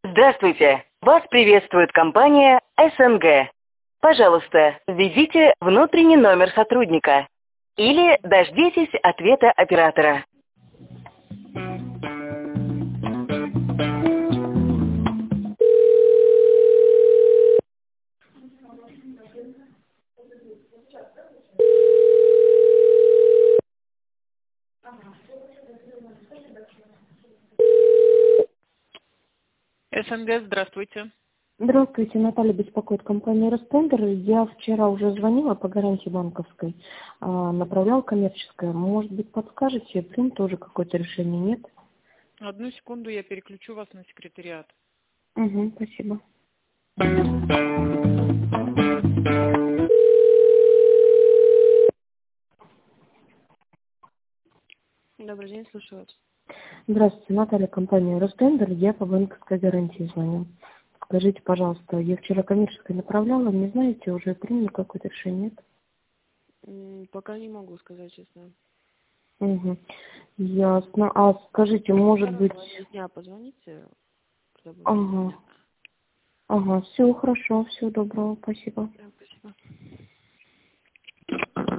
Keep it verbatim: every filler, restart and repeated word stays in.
Здравствуйте! Вас приветствует компания СНГ. Пожалуйста, введите внутренний номер сотрудника или дождитесь ответа оператора. СНГ, здравствуйте. Здравствуйте, Наталья беспокоит компания Ростендер. Я вчера уже звонила по гарантии банковской, а, направляла коммерческое. Может быть, подскажете, им тоже какое-то решение нет? Одну секунду, я переключу вас на секретариат. Угу, спасибо. Добрый день, слушаю вас. Здравствуйте, Наталья, компания Ростендер. Я по банковской гарантии звоню. Скажите, пожалуйста, я вчера коммерческое направляла, не знаете, уже приняли какое-то решение нет? М, Пока не могу сказать честно. Угу. Ясно. А скажите, может Второй быть... половине дня позвоните, когда будет Ага. понятно. Ага, все хорошо, всего доброго, спасибо.